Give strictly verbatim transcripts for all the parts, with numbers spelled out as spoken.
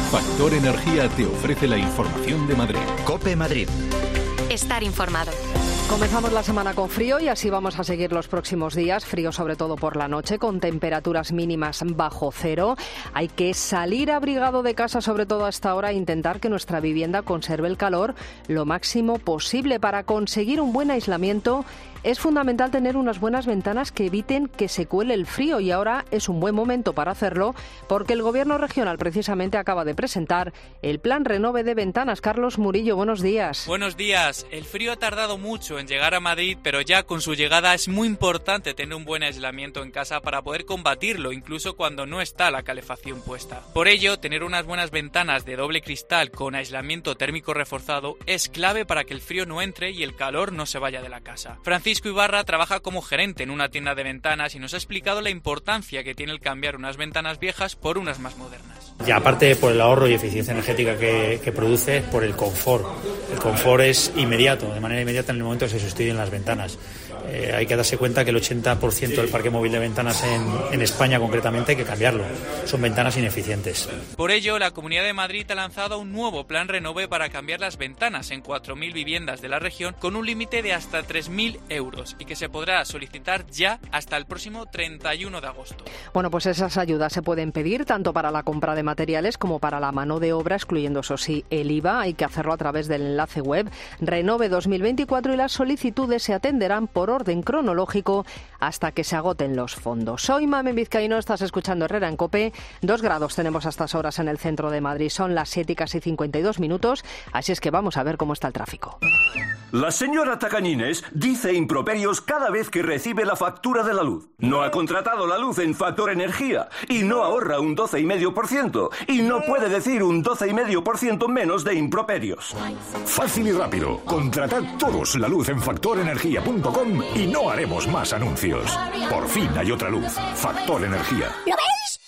Factor Energía te ofrece la información de Madrid. COPE Madrid. Estar informado. Comenzamos la semana con frío y así vamos a seguir los próximos días. Frío sobre todo por la noche, con temperaturas mínimas bajo cero. Hay que salir abrigado de casa, sobre todo a esta hora, e intentar que nuestra vivienda conserve el calor lo máximo posible. Para conseguir un buen aislamiento es fundamental tener unas buenas ventanas que eviten que se cuele el frío, y ahora es un buen momento para hacerlo porque el Gobierno regional precisamente acaba de presentar el Plan Renove de Ventanas. Carlos Murillo, buenos días. Buenos días. El frío ha tardado mucho en llegar a Madrid, pero ya con su llegada es muy importante tener un buen aislamiento en casa para poder combatirlo, incluso cuando no está la calefacción puesta. Por ello, tener unas buenas ventanas de doble cristal con aislamiento térmico reforzado es clave para que el frío no entre y el calor no se vaya de la casa. Francisco Ibarra trabaja como gerente en una tienda de ventanas y nos ha explicado la importancia que tiene el cambiar unas ventanas viejas por unas más modernas. Y aparte por el ahorro y eficiencia energética que, que produce, por el confort. El confort es inmediato, de manera inmediata en el momento que se sustituyen las ventanas. Eh, hay que darse cuenta que el ochenta por ciento del parque móvil de ventanas en, en España concretamente hay que cambiarlo. Son ventanas ineficientes. Por ello, la Comunidad de Madrid ha lanzado un nuevo plan Renove para cambiar las ventanas en cuatro mil viviendas de la región con un límite de hasta tres mil euros y que se podrá solicitar ya hasta el próximo treinta y uno de agosto. Bueno, pues esas ayudas se pueden pedir tanto para la compra de materiales como para la mano de obra, excluyendo, eso sí, el I V A. Hay que hacerlo a través del enlace web Renove dos mil veinticuatro y las solicitudes se atenderán por orden cronológico hasta que se agoten los fondos. Soy Mamen Vizcaíno, estás escuchando Herrera en COPE. Dos grados tenemos a estas horas en el centro de Madrid. Son las siete y casi cincuenta y dos minutos, así es que vamos a ver cómo está el tráfico. La señora Tacañines dice improperios cada vez que recibe la factura de la luz. No ha contratado la luz en Factor Energía y no ahorra un doce coma cinco por ciento y no puede decir un doce coma cinco por ciento menos de improperios. Fácil y rápido. Contratad todos la luz en factor energía punto com y no haremos más anuncios. Por fin hay otra luz. Factor Energía. ¿Lo veis?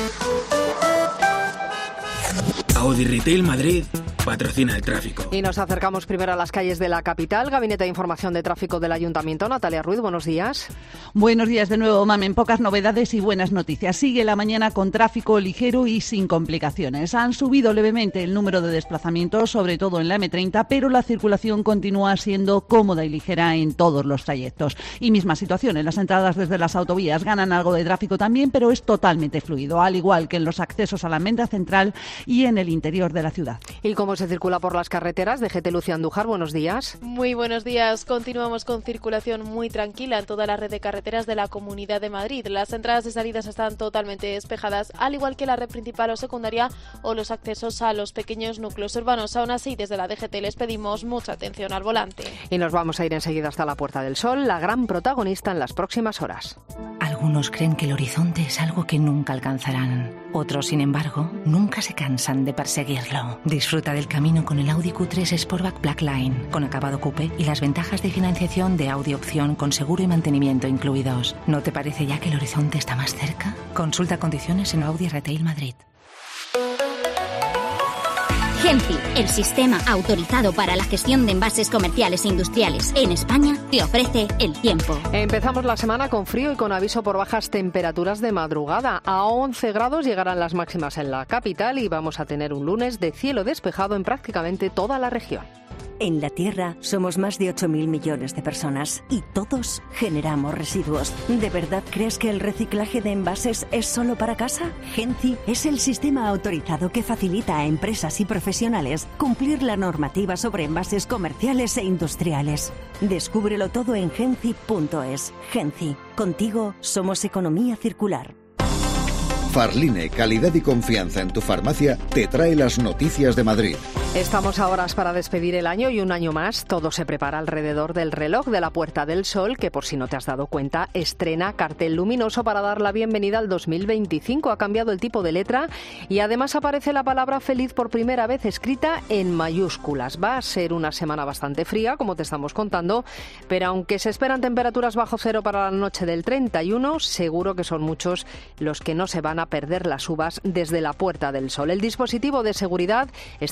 Audi Retail Madrid patrocina el tráfico. Y nos acercamos primero a las calles de la capital. Gabinete de Información de Tráfico del Ayuntamiento. Natalia Ruiz, buenos días. Buenos días de nuevo, Mamen. Pocas novedades y buenas noticias. Sigue la mañana con tráfico ligero y sin complicaciones. Han subido levemente el número de desplazamientos, sobre todo en la eme treinta, pero la circulación continúa siendo cómoda y ligera en todos los trayectos. Y misma situación en las entradas desde las autovías. Ganan algo de tráfico también, pero es totalmente fluido, al igual que en los accesos a la Almendra Central y en el interior de la ciudad. ¿Y cómo se circula por las carreteras? D G T Lucía Andújar, buenos días. Muy buenos días. Continuamos con circulación muy tranquila en toda la red de carreteras de la Comunidad de Madrid. Las entradas y salidas están totalmente despejadas, al igual que la red principal o secundaria o los accesos a los pequeños núcleos urbanos. Aún así, desde la D G T les pedimos mucha atención al volante. Y nos vamos a ir enseguida hasta la Puerta del Sol, la gran protagonista en las próximas horas. Algunos creen que el horizonte es algo que nunca alcanzarán. Otros, sin embargo, nunca se cansan de perseguirlo. Disfruta del camino con el Audi Q tres Sportback Blackline, con acabado coupé y las ventajas de financiación de Audi Opción con seguro y mantenimiento incluidos. ¿No te parece ya que el horizonte está más cerca? Consulta condiciones en Audi Retail Madrid. Genci, el sistema autorizado para la gestión de envases comerciales e industriales en España, te ofrece el tiempo. Empezamos la semana con frío y con aviso por bajas temperaturas de madrugada. A once grados llegarán las máximas en la capital y vamos a tener un lunes de cielo despejado en prácticamente toda la región. En la Tierra somos más de ocho mil millones de personas y todos generamos residuos. ¿De verdad crees que el reciclaje de envases es solo para casa? Genci es el sistema autorizado que facilita a empresas y profesionales cumplir la normativa sobre envases comerciales e industriales. Descúbrelo todo en genci punto es. Genci, contigo somos economía circular. Farline, calidad y confianza en tu farmacia, te trae las noticias de Madrid. Estamos a horas para despedir el año y un año más todo se prepara alrededor del reloj de la Puerta del Sol, que por si no te has dado cuenta, estrena cartel luminoso para dar la bienvenida al dos mil veinticinco. Ha cambiado el tipo de letra y además aparece la palabra feliz por primera vez escrita en mayúsculas. Va a ser una semana bastante fría, como te estamos contando, pero aunque se esperan temperaturas bajo cero para la noche del treinta y uno, seguro que son muchos los que no se van a perder las uvas desde la Puerta del Sol. El dispositivo de seguridad está cerrado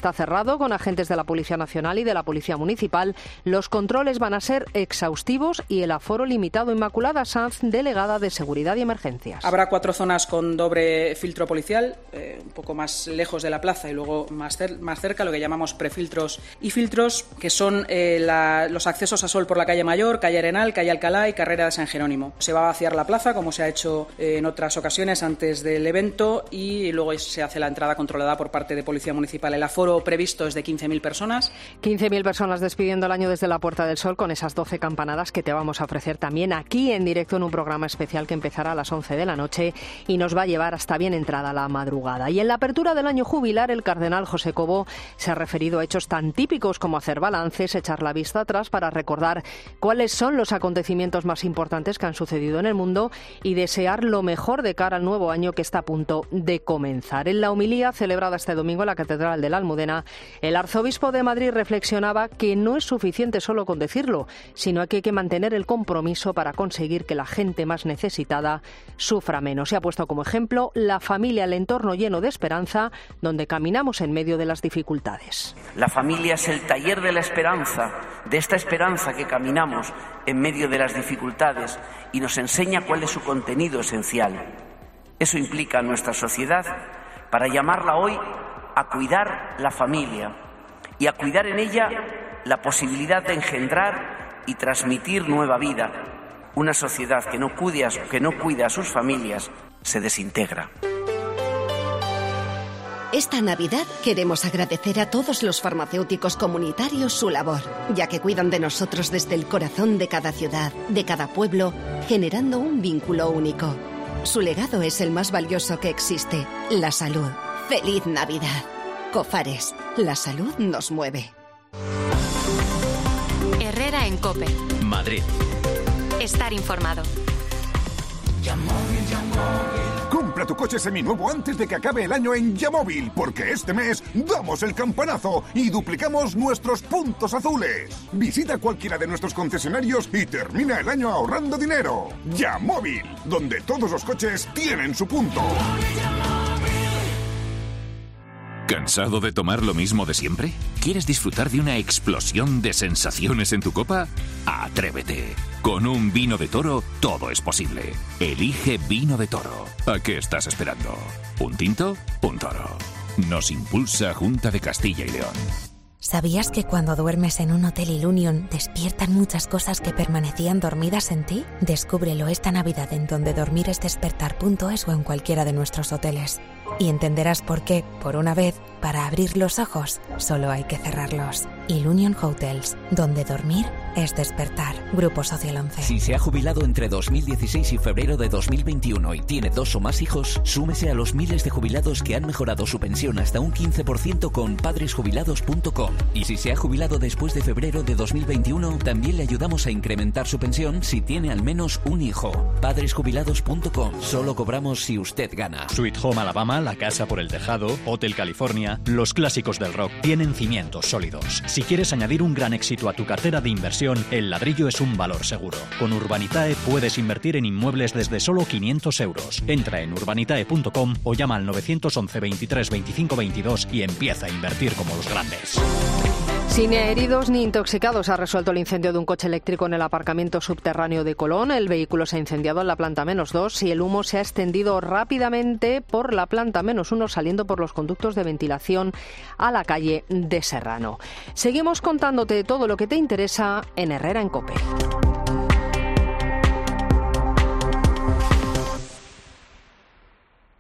acuerdo con agentes de la Policía Nacional y de la Policía Municipal. Los controles van a ser exhaustivos y el aforo limitado. Inmaculada Sanz, delegada de Seguridad y Emergencias. Habrá cuatro zonas con doble filtro policial, eh, un poco más lejos de la plaza y luego más, cer más cerca, lo que llamamos prefiltros y filtros, que son eh, la, los accesos a Sol por la calle Mayor, calle Arenal, calle Alcalá y carrera de San Jerónimo. Se va a vaciar la plaza, como se ha hecho eh, en otras ocasiones antes del evento, y luego se hace la entrada controlada por parte de Policía Municipal. El aforo previsto es de quince mil personas. quince mil personas despidiendo el año desde la Puerta del Sol, con esas doce campanadas que te vamos a ofrecer también aquí en directo en un programa especial que empezará a las once de la noche y nos va a llevar hasta bien entrada la madrugada. Y en la apertura del año jubilar, el cardenal José Cobo se ha referido a hechos tan típicos como hacer balances, echar la vista atrás para recordar cuáles son los acontecimientos más importantes que han sucedido en el mundo y desear lo mejor de cara al nuevo año que está a punto de comenzar. En la homilía celebrada este domingo en la Catedral de la Almudena, el arzobispo de Madrid reflexionaba que no es suficiente solo con decirlo, sino que hay que mantener el compromiso para conseguir que la gente más necesitada sufra menos. Se ha puesto como ejemplo la familia, el entorno lleno de esperanza, donde caminamos en medio de las dificultades. La familia es el taller de la esperanza, de esta esperanza que caminamos en medio de las dificultades y nos enseña cuál es su contenido esencial. Eso implica a nuestra sociedad para llamarla hoy a cuidar la familia y a cuidar en ella la posibilidad de engendrar y transmitir nueva vida. Una sociedad que no cuida, que no cuida a sus familias se desintegra. Esta Navidad queremos agradecer a todos los farmacéuticos comunitarios su labor, ya que cuidan de nosotros desde el corazón de cada ciudad, de cada pueblo, generando un vínculo único. Su legado es el más valioso que existe, la salud. ¡Feliz Navidad! Cofares, la salud nos mueve. Herrera en COPE. Madrid. Estar informado. Compra tu coche seminuevo antes de que acabe el año en Yamóvil, porque este mes damos el campanazo y duplicamos nuestros puntos azules. Visita cualquiera de nuestros concesionarios y termina el año ahorrando dinero. Yamóvil, donde todos los coches tienen su punto. ¿Cansado de tomar lo mismo de siempre? ¿Quieres disfrutar de una explosión de sensaciones en tu copa? ¡Atrévete! Con un vino de Toro todo es posible. Elige Vino de Toro. ¿A qué estás esperando? ¿Un tinto? Un Toro. Nos impulsa Junta de Castilla y León. ¿Sabías que cuando duermes en un hotel Ilunion despiertan muchas cosas que permanecían dormidas en ti? Descúbrelo esta Navidad en donde dormir es despertar punto es o en cualquiera de nuestros hoteles. Y entenderás por qué, por una vez, para abrir los ojos, solo hay que cerrarlos. Ilunion Hotels, donde dormir es despertar. Grupo Social once. Si se ha jubilado entre dos mil dieciséis y febrero de dos mil veintiuno y tiene dos o más hijos, súmese a los miles de jubilados que han mejorado su pensión hasta un quince por ciento con padres jubilados punto com. Y si se ha jubilado después de febrero de dos mil veintiuno, también le ayudamos a incrementar su pensión si tiene al menos un hijo. padres jubilados punto com. Solo cobramos si usted gana. Sweet Home Alabama, La Casa por el Tejado, Hotel California, los clásicos del rock tienen cimientos sólidos. Si quieres añadir un gran éxito a tu cartera de inversión, el ladrillo es un valor seguro. Con Urbanitae puedes invertir en inmuebles desde solo quinientos euros. Entra en urbanitae punto com o llama al nueve once veintitrés veinticinco veintidós y empieza a invertir como los grandes. Sin heridos ni intoxicados ha resuelto el incendio de un coche eléctrico en el aparcamiento subterráneo de Colón. El vehículo se ha incendiado en la planta menos dos y el humo se ha extendido rápidamente por la planta menos uno, saliendo por los conductos de ventilación a la calle de Serrano. Seguimos contándote todo lo que te interesa en Herrera en COPE.